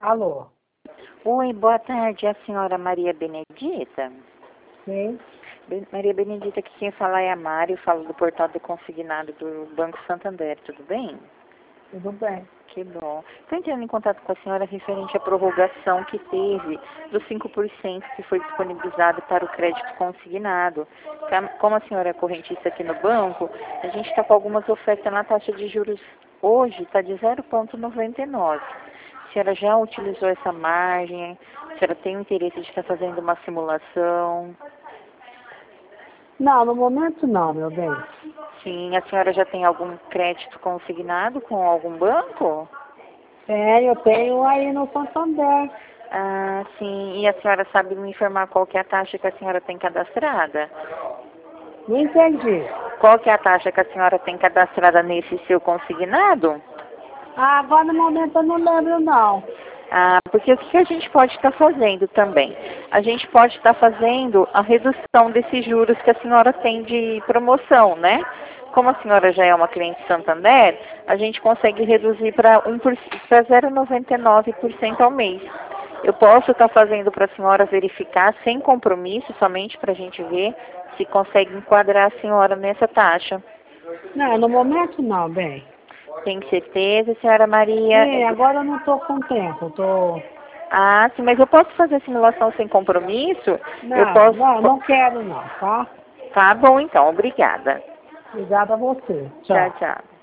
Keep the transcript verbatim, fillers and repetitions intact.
Alô? Oi, boa tarde, é a senhora Maria Benedita? Sim. Be- Maria Benedita, que quem fala é a Mari, eu falo do portal do consignado do Banco Santander, tudo bem? Tudo bem. Que bom. Estou entrando em contato com a senhora referente à prorrogação que teve dos cinco por cento que foi disponibilizado para o crédito consignado. Ca- Como a senhora é correntista aqui no banco, a gente está com algumas ofertas na taxa de juros hoje, está de zero vírgula noventa e nove. A senhora já utilizou essa margem? A senhora tem o interesse de estar fazendo uma simulação? Não, no momento não, meu bem. Sim, a senhora já tem algum crédito consignado com algum banco? Tenho, eu tenho aí no Santander. Ah, sim. E a senhora sabe me informar qual que é a taxa que a senhora tem cadastrada? Não entendi. Qual que é a taxa que a senhora tem cadastrada nesse seu consignado? Ah, agora no momento eu não lembro não. Ah, porque o que a gente pode estar fazendo também? A gente pode estar fazendo a redução desses juros que a senhora tem de promoção, né? Como a senhora já é uma cliente Santander, a gente consegue reduzir para um por- para zero vírgula noventa e nove por cento ao mês. Eu posso estar fazendo para a senhora verificar sem compromisso, somente para a gente ver se consegue enquadrar a senhora nessa taxa. Não, no momento não, bem. Tem certeza, senhora Maria? Sim, agora eu não estou com tempo, tô... Ah, sim, mas eu posso fazer a simulação sem compromisso? Eu Não, posso. não, não quero não, tá? Tá bom, então, obrigada. Obrigada a você. Tchau, Tchau. tchau.